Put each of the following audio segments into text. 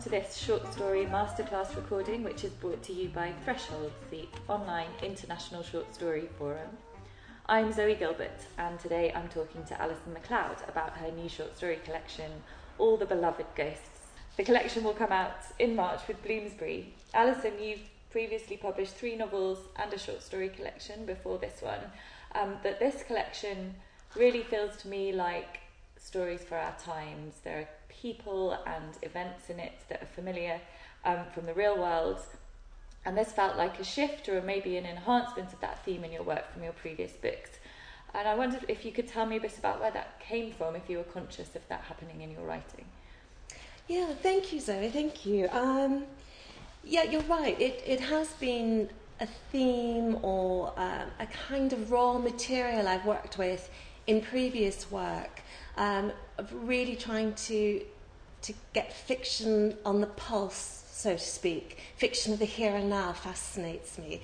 to this short story masterclass recording, which is brought to you by Thresholds, the online international short story forum. I'm Zoe Gilbert, and today I'm talking to Alison MacLeod about her new short story collection, All the Beloved Ghosts. The collection will come out in March with Bloomsbury. Alison, you've previously published 3 novels and a short story collection before this one, but this collection really feels to me like stories for our times. There are people and events in it that are familiar from the real world, and this felt like a shift or maybe an enhancement of that theme in your work from your previous books. And I wondered if you could tell me a bit about where that came from, if you were conscious of that happening in your writing. Yeah, thank you, Zoe, thank you. Yeah, you're right. It has been a theme or a kind of raw material I've worked with in previous work, of really trying to get fiction on the pulse, so to speak. Fiction of the here and now fascinates me.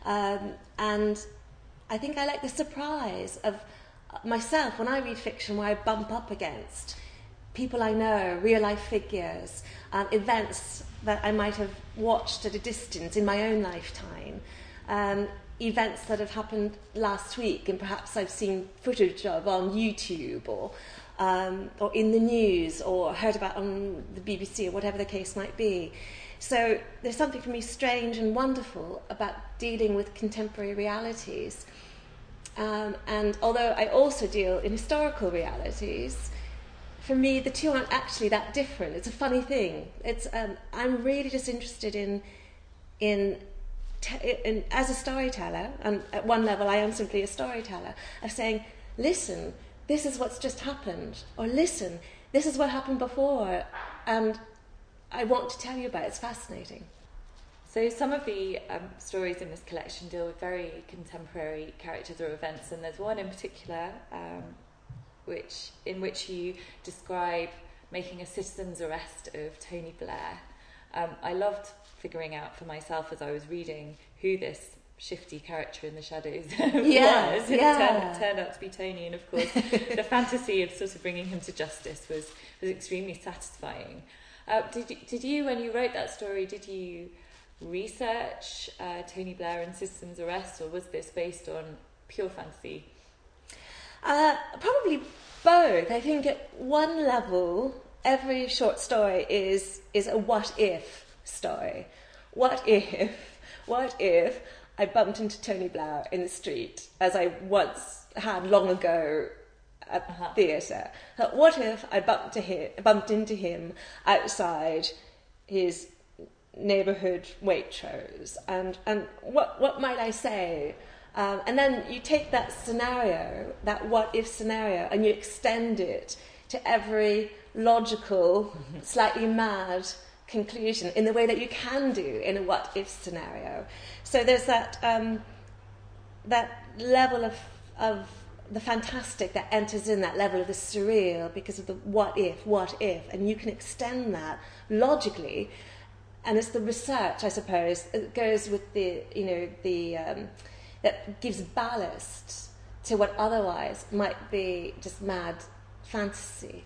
And I think I like the surprise of myself when I read fiction where I bump up against people I know, real-life figures, events that I might have watched at a distance in my own lifetime, events that have happened last week and perhaps I've seen footage of on YouTube or in the news or heard about on the BBC or whatever the case might be. So there's something for me strange and wonderful about dealing with contemporary realities. And although I also deal in historical realities, for me the two aren't actually that different. It's a funny thing. It's I'm really just interested in as a storyteller, and at one level I am simply a storyteller, of saying, listen, this is what's just happened, or listen, this is what happened before, and I want to tell you about it. It's fascinating. So some of the stories in this collection deal with very contemporary characters or events, and there's one in particular in which you describe making a citizen's arrest of Tony Blair. I loved figuring out for myself as I was reading who this shifty character in the shadows was. It turned out to be Tony, and of course the fantasy of sort of bringing him to justice was extremely satisfying. Did you, when you wrote that story, did you research Tony Blair and citizen's arrest, or was this based on pure fantasy? Probably both. I think at one level, every short story is a what-if story. What if I bumped into Tony Blair in the street, as I once had long ago at theatre? What if I bumped into him outside his neighbourhood Waitrose? And what might I say? And then you take that scenario, that what-if scenario, and you extend it to every logical, slightly mad conclusion in the way that you can do in a what-if scenario. So there's that level of the fantastic that enters in, that level of the surreal because of the what if, and you can extend that logically. And it's the research, I suppose, that goes with that gives ballast to what otherwise might be just mad fantasy.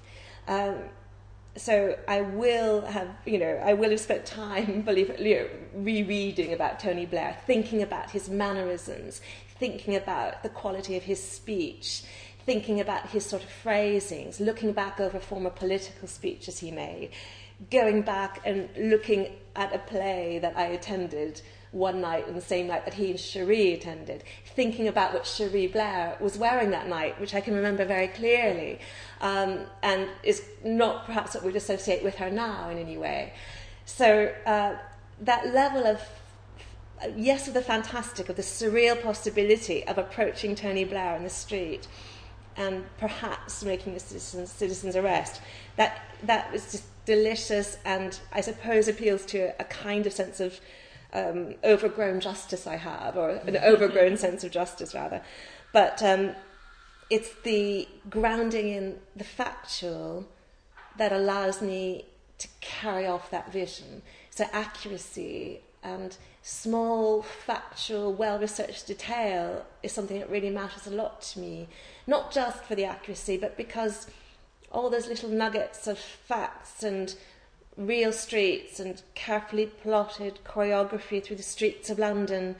So I will have spent time, rereading about Tony Blair, thinking about his mannerisms, thinking about the quality of his speech, thinking about his sort of phrasings, looking back over former political speeches he made, going back and looking at a play that I attended one night on the same night that he and Cherie attended, thinking about what Cherie Blair was wearing that night, which I can remember very clearly, and is not perhaps what we'd associate with her now in any way. So that level of, of the fantastic, of the surreal possibility of approaching Tony Blair in the street and perhaps making a citizen's arrest, that was just delicious, and I suppose appeals to a kind of sense of overgrown justice I have, or an overgrown sense of justice rather. But it's the grounding in the factual that allows me to carry off that vision. So accuracy and small, factual, well-researched detail is something that really matters a lot to me. Not just for the accuracy, but because all those little nuggets of facts and real streets and carefully plotted choreography through the streets of London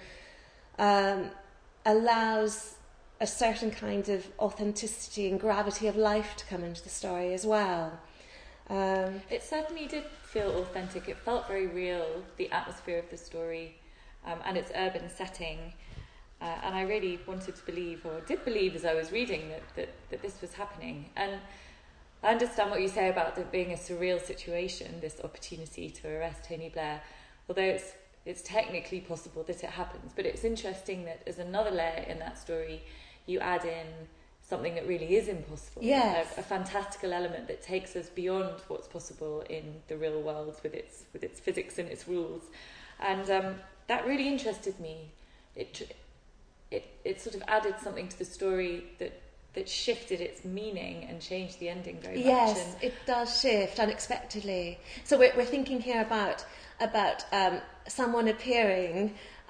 allows a certain kind of authenticity and gravity of life to come into the story as well. It certainly did feel authentic. It felt very real, the atmosphere of the story and its urban setting. And I really wanted to believe, or did believe as I was reading, that this was happening. And I understand what you say about it being a surreal situation, this opportunity to arrest Tony Blair, although it's technically possible that it happens. But it's interesting that as another layer in that story, you add in something that really is impossible. Yes. A fantastical element that takes us beyond what's possible in the real world with its physics and its rules. And that really interested me. It sort of added something to the story that shifted its meaning and changed the ending very much. Yes, it does shift unexpectedly. So we're thinking here about someone appearing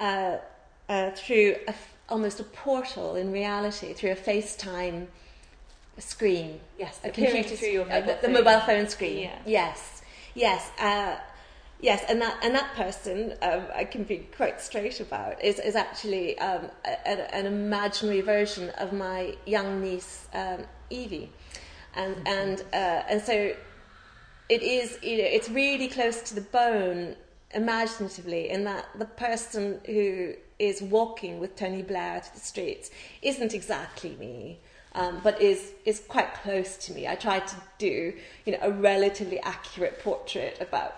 through almost a portal in reality, through a FaceTime screen. Yes, appearing through your mobile phone. The mobile phone screen. Yeah. Yes, and that person, I can be quite straight about, is actually an imaginary version of my young niece Evie, and so it is. It's really close to the bone, imaginatively, in that the person who is walking with Tony Blair through the streets isn't exactly me. But is quite close to me. I tried to do a relatively accurate portrait about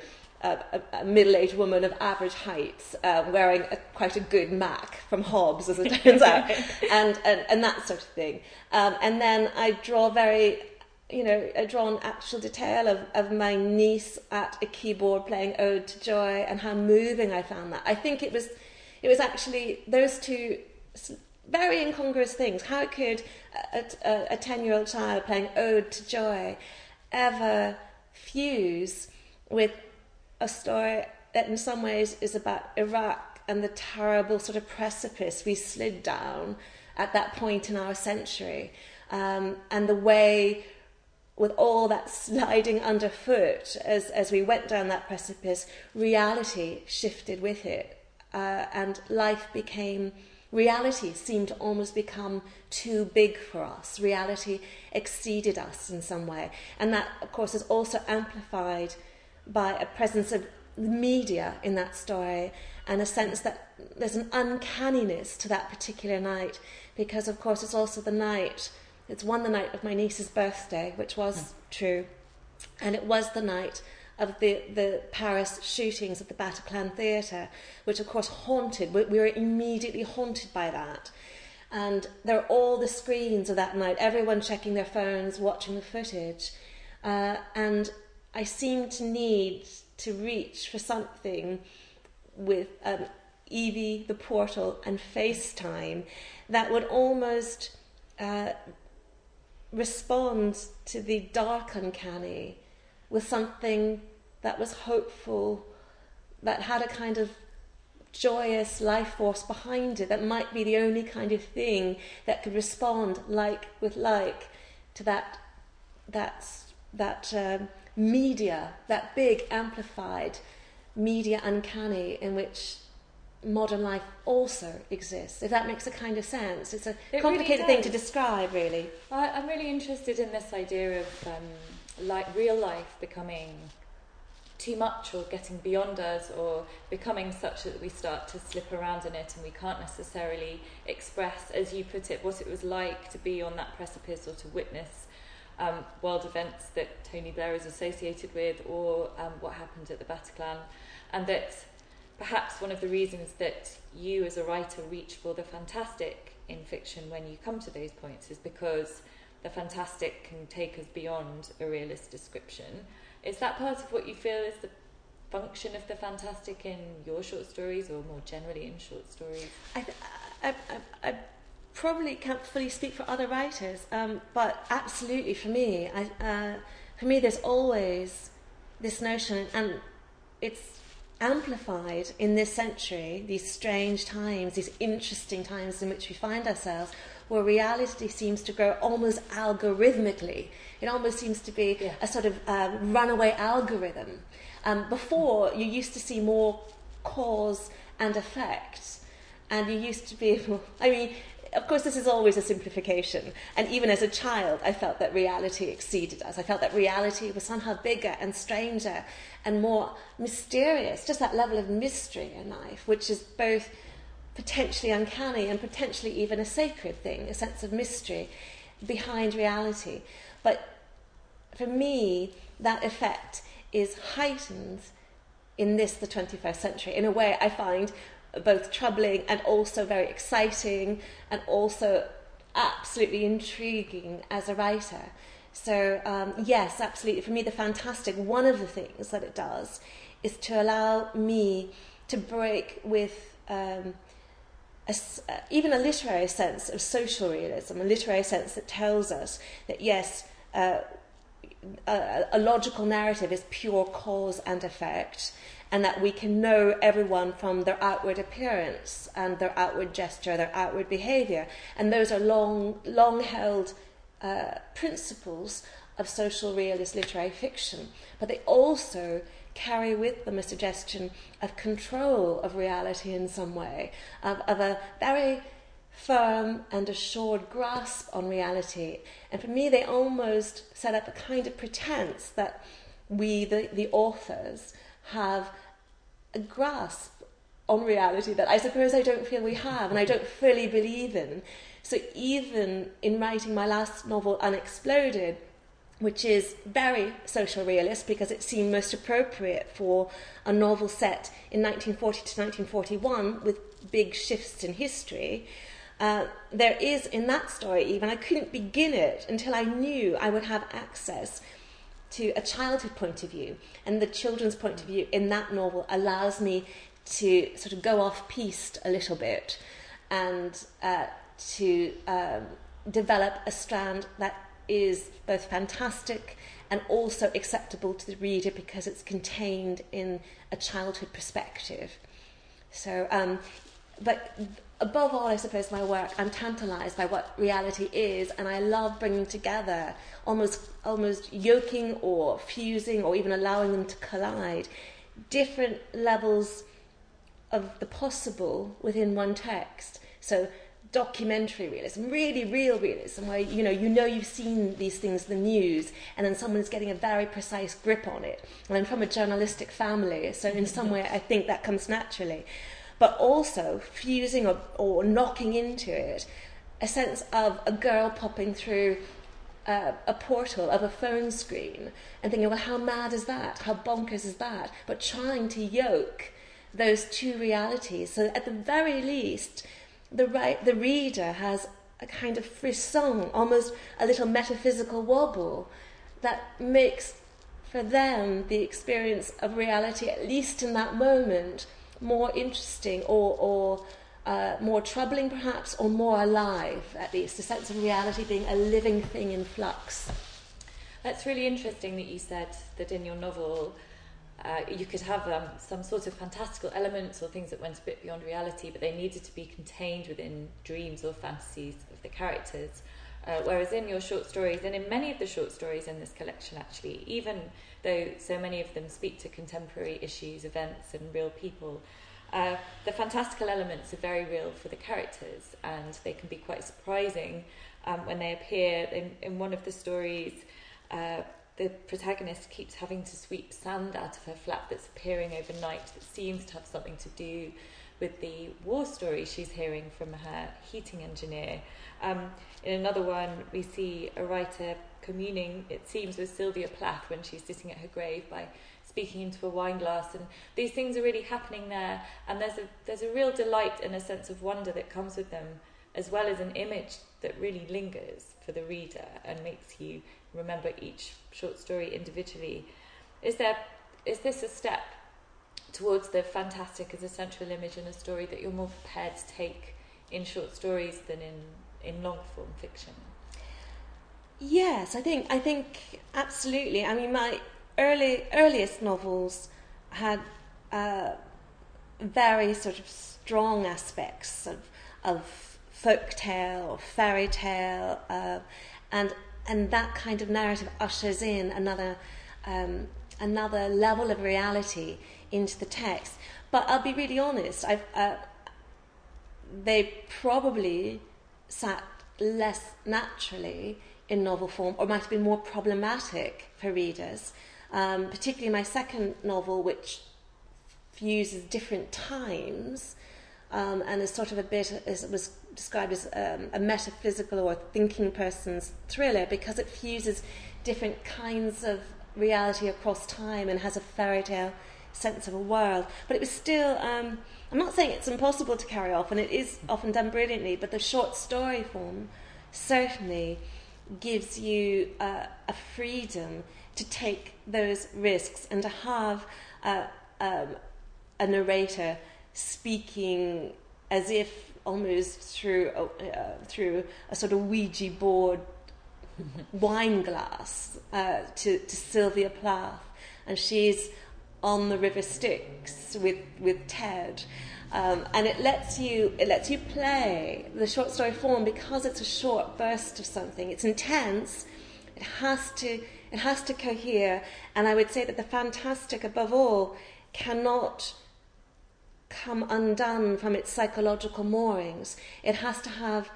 a middle-aged woman of average height wearing quite a good Mac from Hobbs, as it turns out, and that sort of thing. And then I draw I draw an actual detail of my niece at a keyboard playing Ode to Joy, and how moving I found that. I think it was actually those two very incongruous things. How could a 10-year-old child playing Ode to Joy ever fuse with a story that in some ways is about Iraq and the terrible sort of precipice we slid down at that point in our century, and the way, with all that sliding underfoot as we went down that precipice, reality shifted with it, and reality seemed to almost become too big for us. Reality exceeded us in some way. And that, of course, is also amplified by a presence of the media in that story, and a sense that there's an uncanniness to that particular night, because, of course, it's also the night of my niece's birthday, which was true, and it was the night of the Paris shootings at the Bataclan Theatre, which of course haunted. We were immediately haunted by that. And there are all the screens of that night, everyone checking their phones, watching the footage. And I seemed to need to reach for something with Evie, the portal, and FaceTime that would almost respond to the dark uncanny with something that was hopeful, that had a kind of joyous life force behind it, that might be the only kind of thing that could respond like with like to that media, that big amplified media uncanny in which modern life also exists, if that makes a kind of sense. It's a complicated thing to describe, really. I'm really interested in this idea of real life becoming too much, or getting beyond us, or becoming such that we start to slip around in it and we can't necessarily express, as you put it, what it was like to be on that precipice, or to witness world events that Tony Blair is associated with, or what happened at the Bataclan. And that perhaps one of the reasons that you as a writer reach for the fantastic in fiction when you come to those points is because the fantastic can take us beyond a realist description. Is that part of what you feel is the function of the fantastic in your short stories, or more generally in short stories? I probably can't fully speak for other writers, but absolutely for me, there's always this notion, and it's amplified in this century, these strange times, these interesting times in which we find ourselves, where reality seems to grow almost algorithmically. It almost seems to be a sort of runaway algorithm. Before, you used to see more cause and effect, and you used to be able, I mean, of course, this is always a simplification. And even as a child, I felt that reality exceeded us. I felt that reality was somehow bigger and stranger and more mysterious, just that level of mystery in life, which is both potentially uncanny and potentially even a sacred thing, a sense of mystery behind reality. But for me, that effect is heightened in the 21st century, in a way I find both troubling and also very exciting and also absolutely intriguing as a writer. So yes, absolutely. For me, one of the things that it does is to allow me to break with even a literary sense of social realism, a literary sense that tells us that yes, a logical narrative is pure cause and effect, and that we can know everyone from their outward appearance and their outward gesture, their outward behaviour. And those are long-held principles of social realist literary fiction. But they also carry with them a suggestion of control of reality in some way, of a very firm and assured grasp on reality. And for me, they almost set up a kind of pretense that we, the authors, have a grasp on reality that I suppose I don't feel we have and I don't fully believe in. So even in writing my last novel, Unexploded, which is very social realist because it seemed most appropriate for a novel set in 1940 to 1941 with big shifts in history, there is in that story even, I couldn't begin it until I knew I would have access to a childhood point of view, and the children's point of view in that novel allows me to sort of go off-piste a little bit and to develop a strand that is both fantastic and also acceptable to the reader because it's contained in a childhood perspective. So, but above all, I suppose, my work, I'm tantalised by what reality is, and I love bringing together, almost yoking or fusing or even allowing them to collide, different levels of the possible within one text. So documentary realism, really real realism, where you know you've seen these things in the news, and then someone's getting a very precise grip on it. And I'm from a journalistic family, so in some way I think that comes naturally. But also fusing or knocking into it a sense of a girl popping through a portal of a phone screen and thinking, well, how mad is that? How bonkers is that? But trying to yoke those two realities so that at the very least the reader has a kind of frisson, almost a little metaphysical wobble that makes for them the experience of reality, at least in that moment, more interesting or more troubling perhaps, or more alive, at least, a sense of reality being a living thing in flux. That's really interesting that you said that in your novel you could have some sort of fantastical elements or things that went a bit beyond reality, but they needed to be contained within dreams or fantasies of the characters. Whereas in your short stories, and in many of the short stories in this collection actually, even though so many of them speak to contemporary issues, events and real people, the fantastical elements are very real for the characters, and they can be quite surprising when they appear. In one of the stories, the protagonist keeps having to sweep sand out of her flat that's appearing overnight that seems to have something to do with the war story she's hearing from her heating engineer. In another one, we see a writer communing, it seems, with Sylvia Plath when she's sitting at her grave by speaking into a wine glass, and these things are really happening there, and there's a real delight and a sense of wonder that comes with them, as well as an image that really lingers for the reader and makes you remember each short story individually. Is this a step towards the fantastic as a central image in a story that you're more prepared to take in short stories than in long form fiction? Yes, I think absolutely. I mean, my earliest novels had very sort of strong aspects of folk tale or fairy tale, and that kind of narrative ushers in another level of reality into the text. But I'll be really honest, they probably sat less naturally in novel form, or might have been more problematic for readers, particularly my second novel, which fuses different times, and is sort of a bit, as it was described as a metaphysical or thinking person's thriller, because it fuses different kinds of reality across time and has a fairy tale sense of a world. But it was still, I'm not saying it's impossible to carry off, and it is often done brilliantly, but the short story form certainly gives you a freedom to take those risks and to have a narrator speaking as if almost through a sort of Ouija board wine glass to Sylvia Plath, and she's on the River Styx with Ted, and it lets you play the short story form because it's a short burst of something. It's intense. It has to cohere, and I would say that the fantastic, above all, cannot come undone from its psychological moorings. It has to have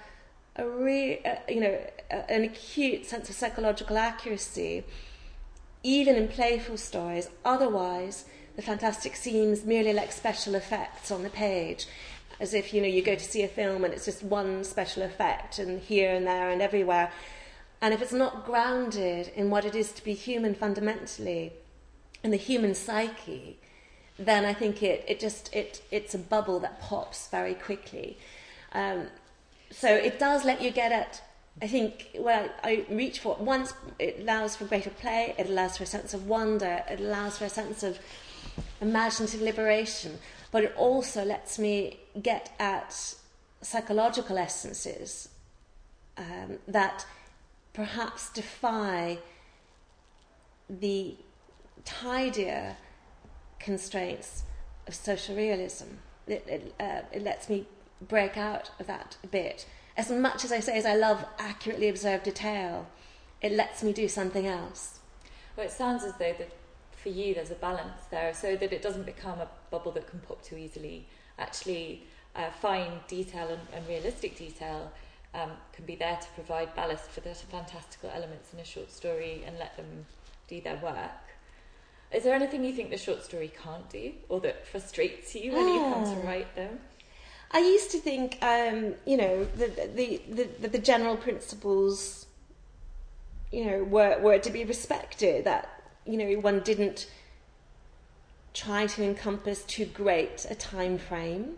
an acute sense of psychological accuracy, even in playful stories. Otherwise, the fantastic seems merely like special effects on the page, as if you go to see a film and it's just one special effect, and here and there and everywhere. And if it's not grounded in what it is to be human fundamentally, in the human psyche, then I think it's a bubble that pops very quickly. So it does let you get at, I think, well, I reach for it. Once, it allows for greater play, it allows for a sense of wonder, it allows for a sense of imaginative liberation, but it also lets me get at psychological essences that perhaps defy the tidier constraints of social realism. It lets me break out of that a bit. As much as I love accurately observed detail, it lets me do something else. Well, it sounds as though that for you there's a balance there, so that it doesn't become a bubble that can pop too easily. Actually, fine detail and realistic detail can be there to provide ballast for the fantastical elements in a short story and let them do their work. Is there anything you think the short story can't do, or that frustrates you when you come to write them? I used to think, the general principles, were to be respected. That one didn't try to encompass too great a time frame.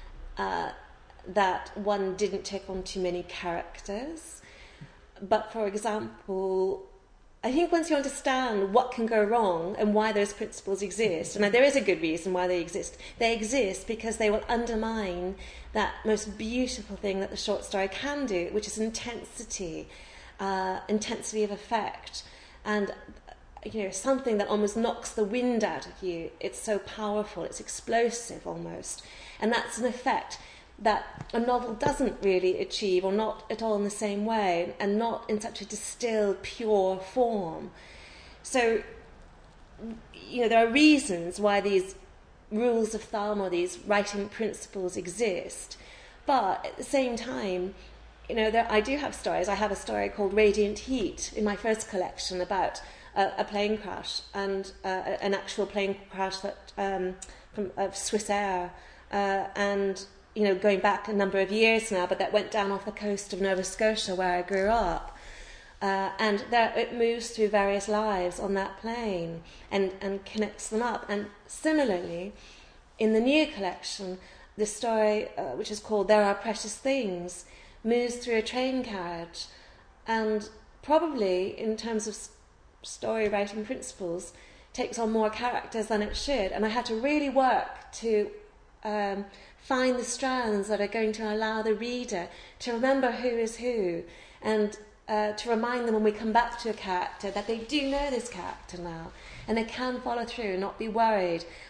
That one didn't take on too many characters. But for example, I think once you understand what can go wrong and why those principles exist, and there is a good reason why they exist because they will undermine that most beautiful thing that the short story can do, which is intensity of effect, and something that almost knocks the wind out of you. It's so powerful, it's explosive almost, and that's an effect that a novel doesn't really achieve, or not at all in the same way, and not in such a distilled, pure form. So, there are reasons why these rules of thumb or these writing principles exist. But at the same time, I do have stories. I have a story called Radiant Heat in my first collection about a plane crash, and an actual plane crash that of Swiss Air, and going back a number of years now, but that went down off the coast of Nova Scotia where I grew up. And it moves through various lives on that plane and connects them up. And similarly, in the new collection, the story, which is called There Are Precious Things, moves through a train carriage, and probably, in terms of story writing principles, takes on more characters than it should. And I had to really work to find the strands that are going to allow the reader to remember who is who, and to remind them when we come back to a character that they do know this character now, and they can follow through and not be worried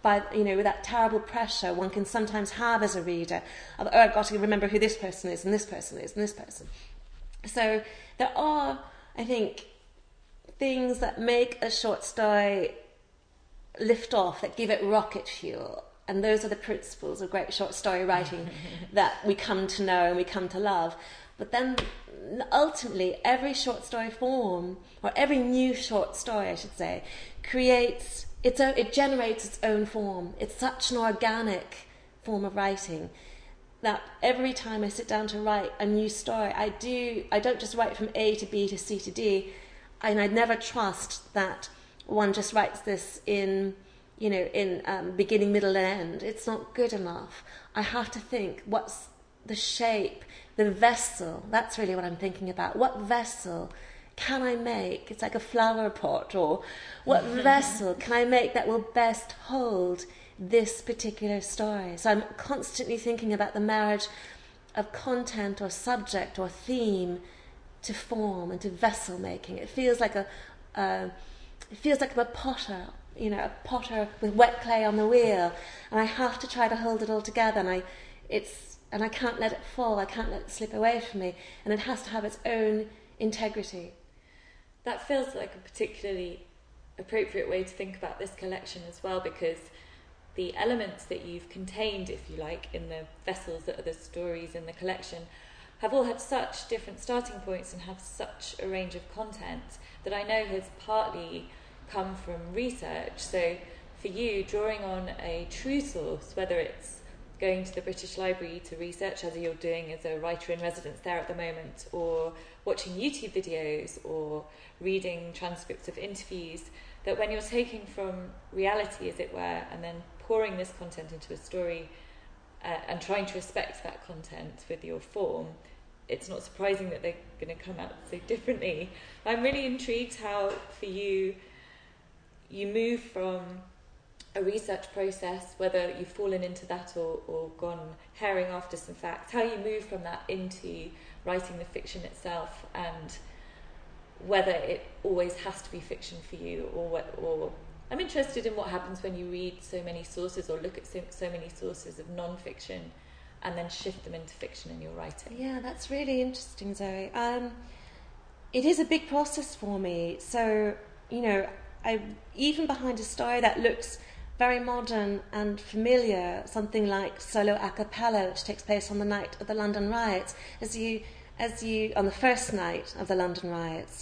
by, with that terrible pressure one can sometimes have as a reader of, I've got to remember who this person is and this person is and this person. So there are, I think, things that make a short story lift off, that give it rocket fuel. And those are the principles of great short story writing that we come to know and we come to love. But then ultimately every short story form, or every new short story I should say, it generates its own form. It's such an organic form of writing that every time I sit down to write a new story, I don't just write from A to B to C to D, and I never trust that one just writes this in beginning, middle, and end. It's not good enough. I have to think, what's the shape, the vessel? That's really what I'm thinking about. What vessel can I make? It's like a flower pot. Or what vessel can I make that will best hold this particular story? So I'm constantly thinking about the marriage of content or subject or theme to form and to vessel making. It feels like I'm a potter, a potter with wet clay on the wheel, and I have to try to hold it all together, and I can't let it fall, I can't let it slip away from me, and it has to have its own integrity. That feels like a particularly appropriate way to think about this collection as well, because the elements that you've contained, if you like, in the vessels that are the stories in the collection have all had such different starting points and have such a range of content that I know has partly come from research. So for you, drawing on a true source, whether it's going to the British Library to research, as you're doing as a writer in residence there at the moment, or watching YouTube videos or reading transcripts of interviews, that when you're taking from reality, as it were, and then pouring this content into a story and trying to respect that content with your form, it's not surprising that they're going to come out so differently. I'm really intrigued how, for you move from a research process, whether you've fallen into that or gone herring after some facts, how you move from that into writing the fiction itself, and whether it always has to be fiction for you, or I'm interested in what happens when you read so many sources or look at so many sources of non-fiction and then shift them into fiction in your writing. Yeah, that's really interesting, Zoe. It is a big process for me. So, I even behind a story that looks very modern and familiar, something like Solo a cappella, which takes place on the night of the London riots, as you on the first night of the London riots.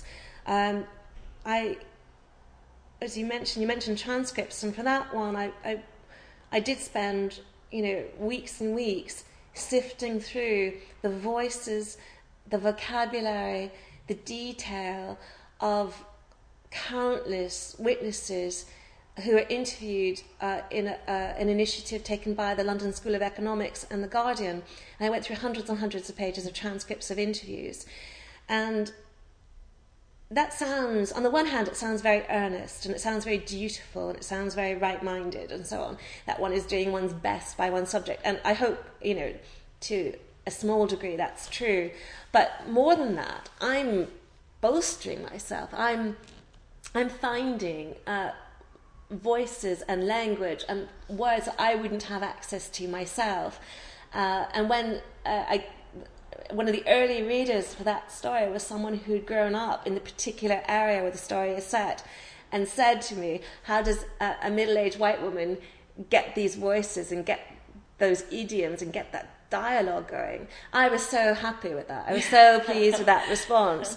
As you mentioned transcripts, and for that one, I did spend weeks and weeks sifting through the voices, the vocabulary, the detail of countless witnesses who were interviewed in an initiative taken by the London School of Economics and The Guardian. And I went through hundreds and hundreds of pages of transcripts of interviews. And that sounds, on the one hand, it sounds very earnest, and it sounds very dutiful, and it sounds very right-minded, and so on, that one is doing one's best by one's subject. And I hope, to a small degree that's true. But more than that, I'm bolstering myself. I'm finding voices and language and words that I wouldn't have access to myself. And when one of the early readers for that story was someone who'd grown up in the particular area where the story is set, and said to me, how does a middle-aged white woman get these voices and get those idioms and get that dialogue going? I was so happy with that. I was so pleased with that response.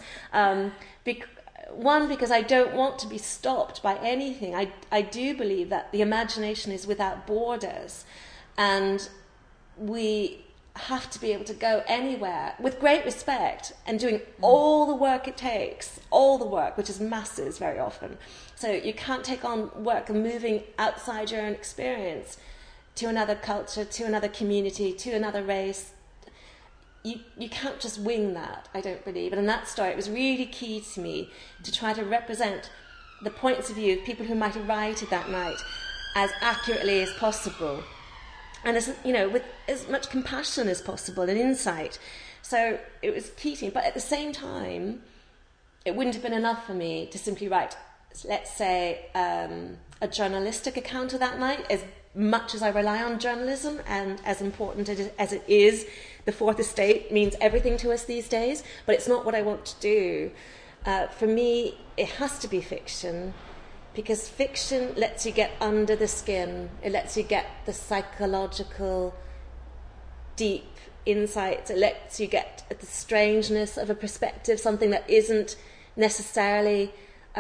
One, because I don't want to be stopped by anything. I do believe that the imagination is without borders, and we have to be able to go anywhere with great respect and doing all the work it takes, all the work, which is masses very often. So you can't take on work of moving outside your own experience to another culture, to another community, to another race. You can't just wing that, I don't believe. And in that story, it was really key to me to try to represent the points of view of people who might have rioted that night as accurately as possible, and with as much compassion as possible and insight. So it was key to me. But at the same time, it wouldn't have been enough for me to simply write, let's say, a journalistic account of that night, as much as I rely on journalism and as important as it is. The Fourth Estate means everything to us these days, but it's not what I want to do. For me, it has to be fiction, because fiction lets you get under the skin. It lets you get the psychological, deep insights. It lets you get at the strangeness of a perspective, something that isn't necessarily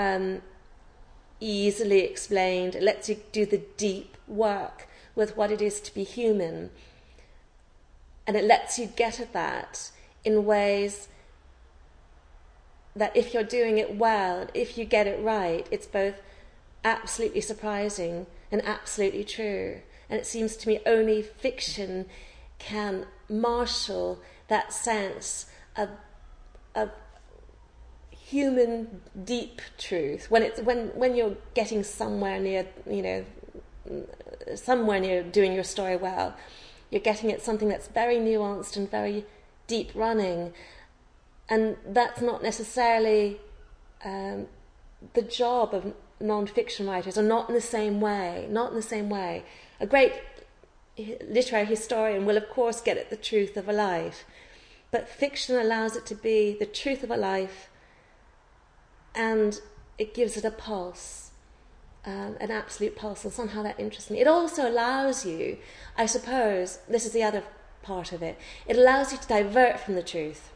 easily explained. It lets you do the deep work with what it is to be human. And it lets you get at that in ways that, if you're doing it well, if you get it right, it's both absolutely surprising and absolutely true. And it seems to me only fiction can marshal that sense of human deep truth, when you're getting somewhere near doing your story well. You're getting at something that's very nuanced and very deep running, and that's not necessarily the job of non-fiction writers, or not in the same way. A great literary historian will, of course, get at the truth of a life, but fiction allows it to be the truth of a life, and it gives it a pulse, an absolute pulse, and somehow that interests me. It also allows you, I suppose, this is the other part of it, it allows you to divert from the truth,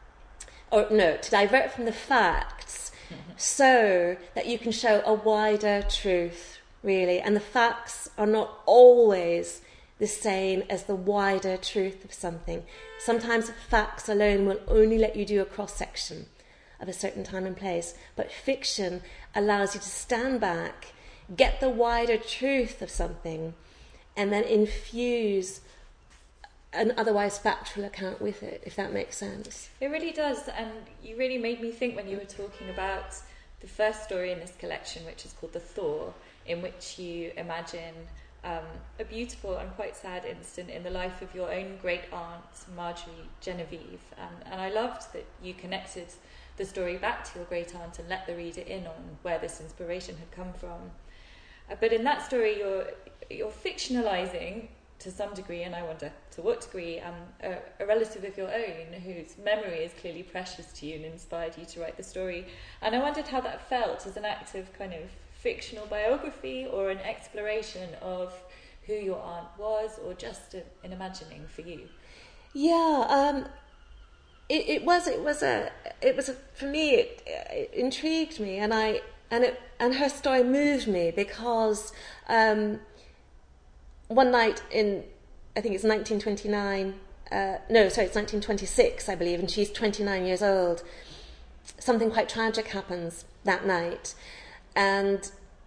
to divert from the facts, so that you can show a wider truth, really, and the facts are not always the same as the wider truth of something. Sometimes facts alone will only let you do a cross-section of a certain time and place, but fiction allows you to stand back, get the wider truth of something, and then infuse an otherwise factual account with it, if that makes sense. It really does, and you really made me think when you were talking about the first story in this collection, which is called The Thaw, in which you imagine a beautiful and quite sad instant in the life of your own great aunt, Marjorie Genevieve, and I loved that you connected the story back to your great aunt and let the reader in on where this inspiration had come from. But in that story, you're fictionalising to some degree, and I wonder to what degree, a relative of your own whose memory is clearly precious to you and inspired you to write the story. And I wondered how that felt as an act of kind of fictional biography, or an exploration of who your aunt was, or just an imagining for you. Yeah, it was for me. It intrigued me, and her story moved me, because one night in, I think it's 1929. It's 1926, I believe, and she's 29 years old. Something quite tragic happens that night, and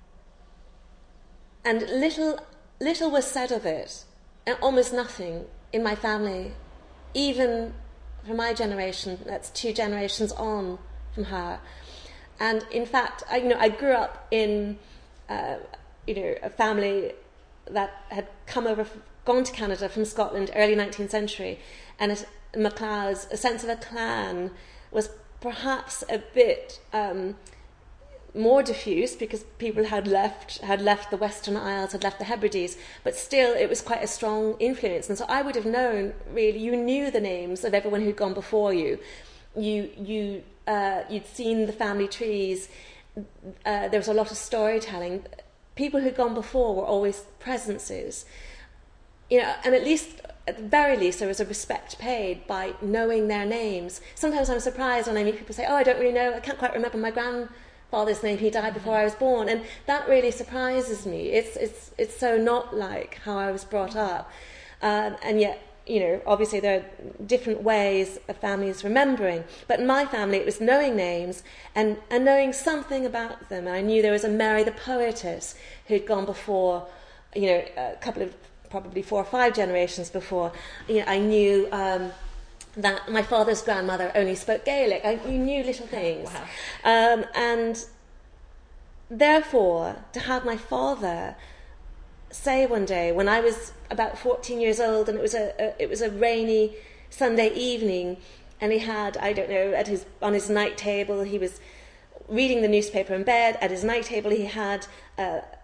little was said of it, and almost nothing in my family, even for my generation. That's 2 generations on from her. And in fact, I grew up in a family that had gone to Canada from Scotland early 19th century, and MacLeod's, a sense of a clan was perhaps a bit more diffuse, because people had left the Western Isles, had left the Hebrides, but still it was quite a strong influence. And so I would have known, really, you knew the names of everyone who'd gone before you. You'd seen the family trees. There was a lot of storytelling. People who'd gone before were always presences, and at the very least, there was a respect paid by knowing their names. Sometimes I'm surprised when I meet people say, "Oh, I don't really know. I can't quite remember my grandfather's name. He died before I was born," and that really surprises me. It's so not like how I was brought up, and yet, obviously there are different ways a family is remembering. But in my family, it was knowing names and knowing something about them. And I knew there was a Mary the poetess who'd gone before, a couple of, probably 4 or 5 generations before. I knew that my father's grandmother only spoke Gaelic. You knew little things. Wow. And therefore, to have my father say one day, when I was about 14 years old, and it was a rainy Sunday evening, and he had, I don't know, on his night table, he was reading the newspaper in bed. At his night table, he had a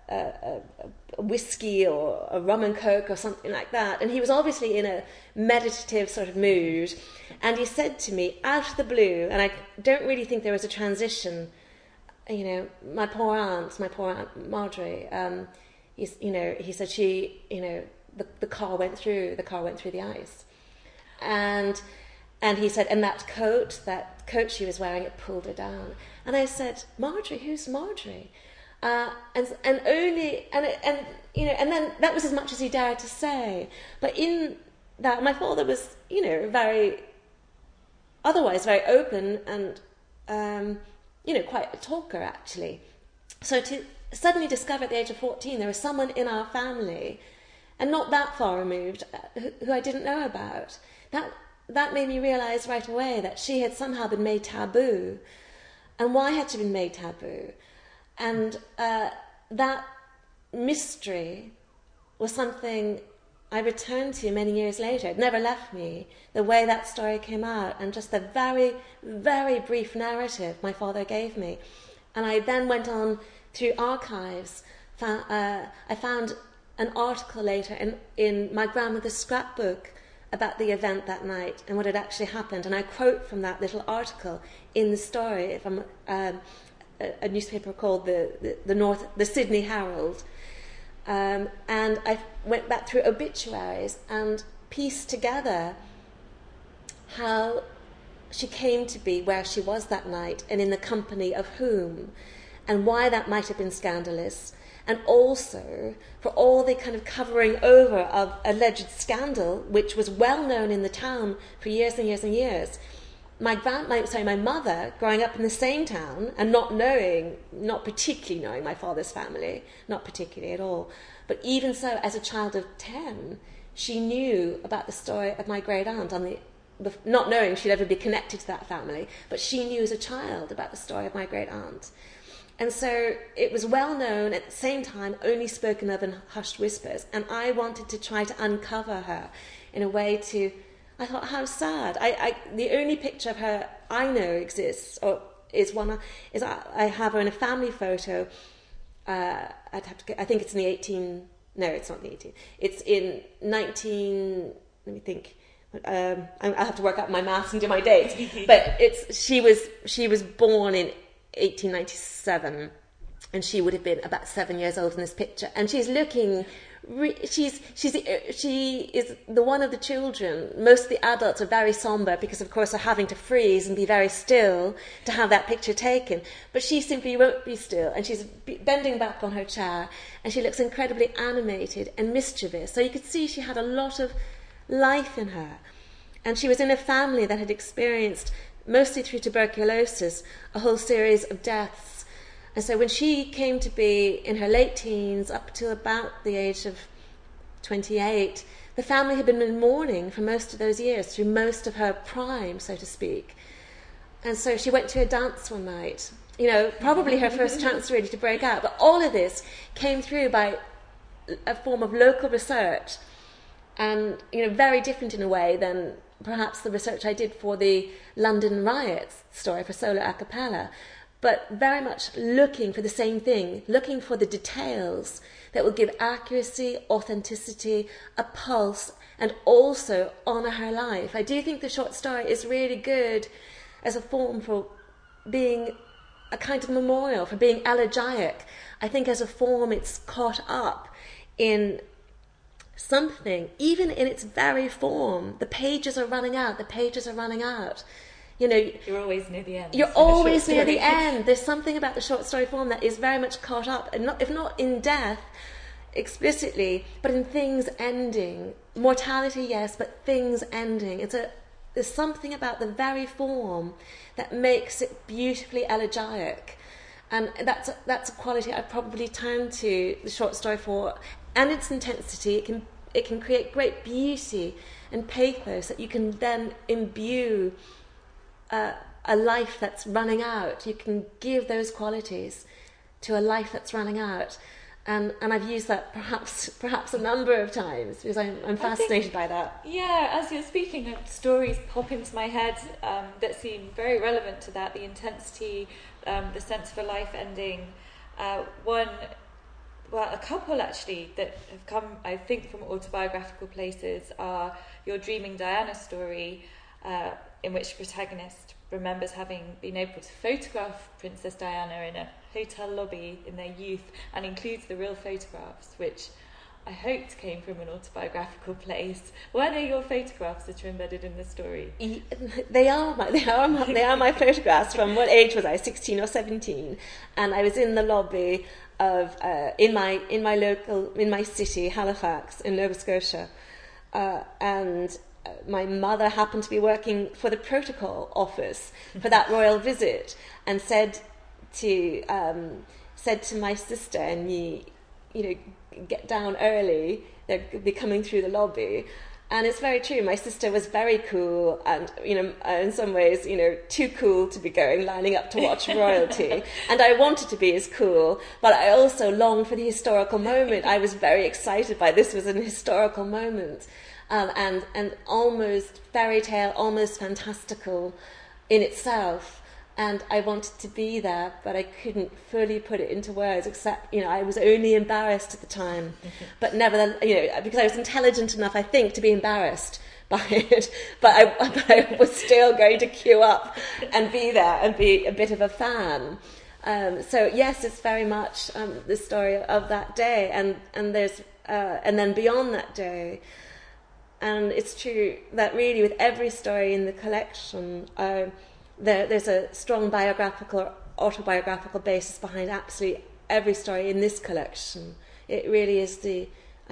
a whiskey or a rum and coke or something like that. And he was obviously in a meditative sort of mood. And he said to me, out of the blue, and I don't really think there was a transition, you know, my poor aunt Marjorie, he said the car went through the ice. And he said, and that coat she was wearing, it pulled her down. And I said, Marjorie, who's Marjorie? And then that was as much as he dared to say. But in that, my father was, you know, otherwise very open and, you know, quite a talker actually. So to suddenly discover at the age of 14 there was someone in our family, and not that far removed, who I didn't know about, that made me realise right away that she had somehow been made taboo. And why had she been made taboo? And that mystery was something I returned to many years later. It never left me, the way that story came out and just the very, very brief narrative my father gave me. And I then went on through archives. I found an article later in my grandmother's scrapbook about the event that night and what had actually happened. And I quote from that little article in the story from a newspaper called the Sydney Herald. And I went back through obituaries and pieced together how she came to be where she was that night and in the company of whom, and why that might have been scandalous, and also for all the kind of covering over of alleged scandal, which was well known in the town for years and years and years. My mother, growing up in the same town and not particularly knowing my father's family, not particularly at all, but even so, as a child of 10, she knew about the story of my great aunt, not knowing she'd ever be connected to that family, but she knew as a child about the story of my great aunt. And so it was well known, at the same time only spoken of in hushed whispers, and I wanted to try to uncover her in a way to... I thought, how sad. The only picture of her I know exists, or is I have her in a family photo. I think it's in the 18... No, it's not the 18. It's in 19... Let me think. I'll have to work out my maths and do my dates. But she was born in 1897, and she would have been about 7 years old in this picture. And she's looking... She is the one of the children. Most of the adults are very sombre because, of course, are having to freeze and be very still to have that picture taken. But she simply won't be still, and she's bending back on her chair, and she looks incredibly animated and mischievous. So you could see she had a lot of life in her. And she was in a family that had experienced, mostly through tuberculosis, a whole series of deaths. And so when she came to be in her late teens, up to about the age of 28, the family had been in mourning for most of those years, through most of her prime, so to speak. And so she went to a dance one night, probably her first chance really to break out. But all of this came through by a form of local research, and very different in a way than perhaps the research I did for the London riots story for Solo a Cappella. But very much looking for the same thing, looking for the details that will give accuracy, authenticity, a pulse, and also honour her life. I do think the short story is really good as a form for being a kind of memorial, for being elegiac. I think as a form it's caught up in something, even in its very form. The pages are running out. You're always near the end. You're always near the end. There's something about the short story form that is very much caught up, and if not in death explicitly, but in things ending. Mortality, yes, but things ending. There's something about the very form that makes it beautifully elegiac, and that's a quality I probably turn to the short story for, and its intensity. It can create great beauty and pathos that you can then imbue a life that's running out. You can give those qualities to a life that's running out, and I've used that perhaps a number of times because I'm fascinated by that. Yeah, as you're speaking, stories pop into my head that seem very relevant to that: the intensity, the sense of a life ending. One a couple actually that have come, I think, from autobiographical places are your Dreaming Diana story, in which the protagonist remembers having been able to photograph Princess Diana in a hotel lobby in their youth, and includes the real photographs, which I hoped came from an autobiographical place. Were they your photographs that are embedded in the story? They are my photographs. From what age was I? 16 or 17, and I was in the lobby of in my city, Halifax, in Nova Scotia, and my mother happened to be working for the protocol office for that royal visit, and said to my sister and me, get down early, they'll be coming through the lobby. And it's very true. My sister was very cool, and in some ways, too cool to be lining up to watch royalty. And I wanted to be as cool, but I also longed for the historical moment. I was very excited by this. Was an historical moment, and almost fairy tale, almost fantastical in itself. And I wanted to be there, but I couldn't fully put it into words, except, I was only embarrassed at the time. But nevertheless, because I was intelligent enough, I think, to be embarrassed by it. But I was still going to queue up and be there and be a bit of a fan. So yes, it's very much the story of that day. And there's and then beyond that day. And it's true that really with every story in the collection, there's a strong biographical or autobiographical basis behind absolutely every story in this collection. It really is the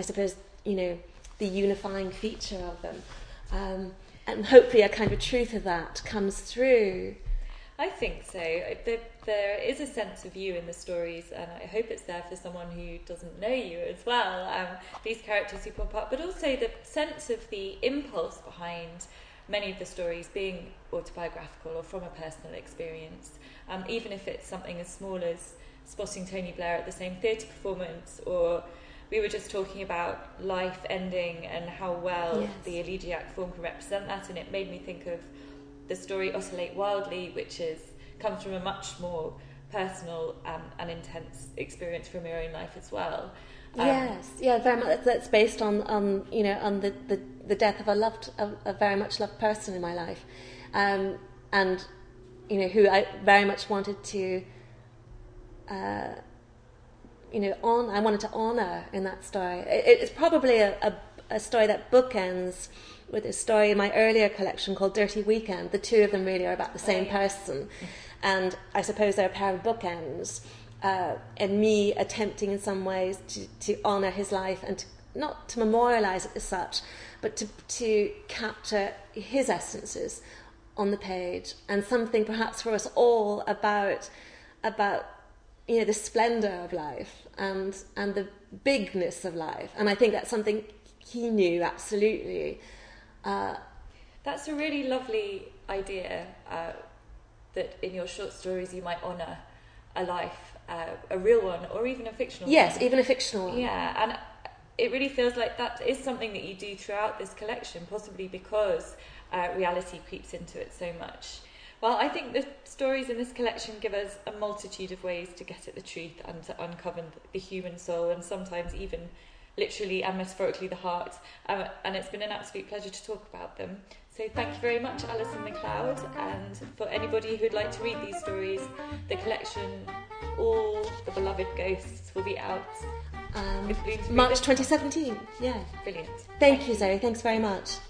unifying feature of them. And hopefully a kind of truth of that comes through. I think so. There is a sense of you in the stories, and I hope it's there for someone who doesn't know you as well. These characters who pop up, but also the sense of the impulse behind many of the stories being autobiographical or from a personal experience, even if it's something as small as spotting Tony Blair at the same theatre performance, or we were just talking about life ending and how well the elegiac form can represent that, and it made me think of the story Oscillate Wildly, which comes from a much more personal and intense experience from your own life as well. Very much. That's based on the death of a very much loved person in my life, and who I very much wanted to, I wanted to honour in that story. It's probably a story that bookends with a story in my earlier collection called Dirty Weekend. The two of them really are about the same person, and I suppose they're a pair of bookends. And me attempting in some ways to honour his life and not to memorialise it as such, but to capture his essences on the page, and something perhaps for us all about the splendour of life and the bigness of life. And I think that's something he knew absolutely. That's a really lovely idea, that in your short stories you might honour a life, a real one, or even a fictional one. Yes, even a fictional one. Yeah, and it really feels like that is something that you do throughout this collection, possibly because reality creeps into it so much. Well, I think the stories in this collection give us a multitude of ways to get at the truth and to uncover the human soul, and sometimes even literally and metaphorically the heart. And it's been an absolute pleasure to talk about them. So thank you very much, Alison MacLeod. And for anybody who'd like to read these stories, the collection, All the Beloved Ghosts, will be out March 2017. Yeah. Brilliant. Thank you, Zoe. Thanks very much.